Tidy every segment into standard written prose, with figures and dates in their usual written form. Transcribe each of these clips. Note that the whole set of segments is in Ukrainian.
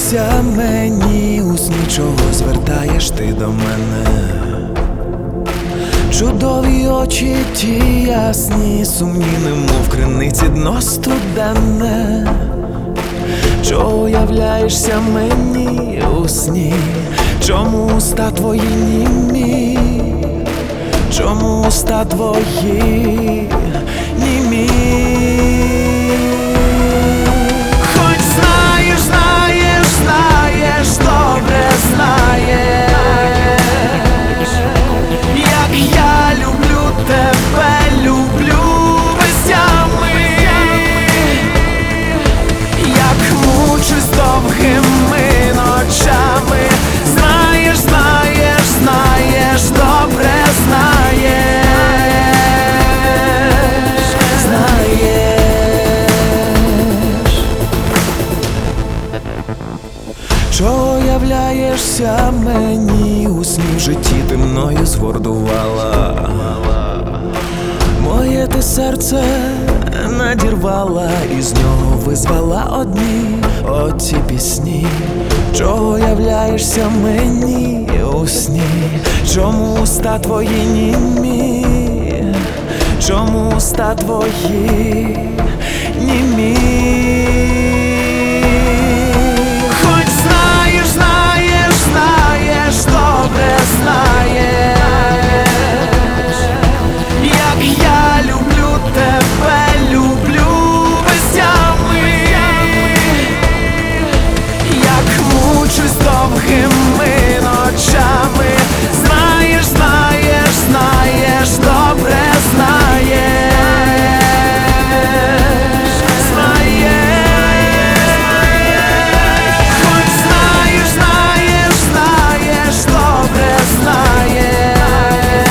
являєшся мені, у сні чого звертаєш ти до мене. Чудові очі ті ясні, сумні, немов криниці дно студенне. Чого являєшся мені у сні? Чому уста твої німі? Чому уста твої німі? Хоч знаєш, знаєш, знаєш, добре знаєш, як я люблю тебе, люблю без тями, як мучусь довгими ночами. Знаєш, знаєш, знаєш, добре знаєш, знаєш. Чого являєшся мені у сні? В житті ти мною згордувала, моє ти серце надірвала, і з нього визвала одні оці пісні. Чого являєшся мені у сні? Чому уста твої німі? Чому уста твої німі? Хоч знаєш, знаєш, знаєш, добре знаєш, як я люблю тебе, люблю без тями, як мучусь довгими ночами. Знаєш, знаєш, знаєш, добре знаєш, знаєш. Хоч знаєш, знаєш, знаєш, добре знаєш,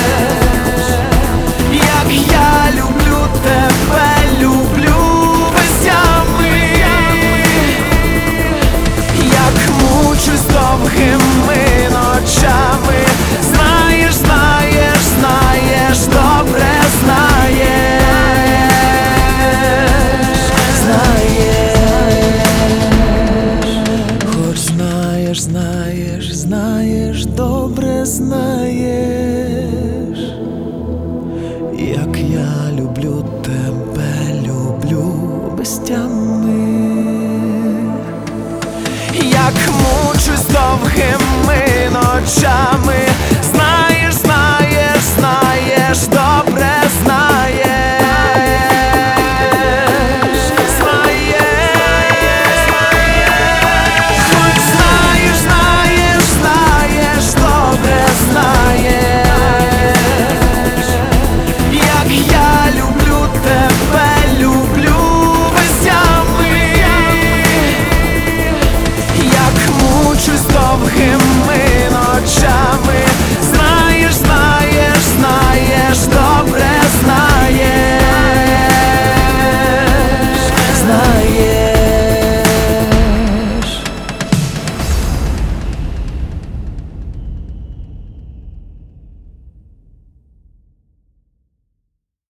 як я люблю тебе, люблю без тями, як мучусь довгими ночами. Знаєш, знаєш, знаєш, добре знаєш, знаєш. Хоч знаєш, знаєш, знаєш, добре знаєш, як я люблю тебе, люблю без тями, як мучусь довгими ночами.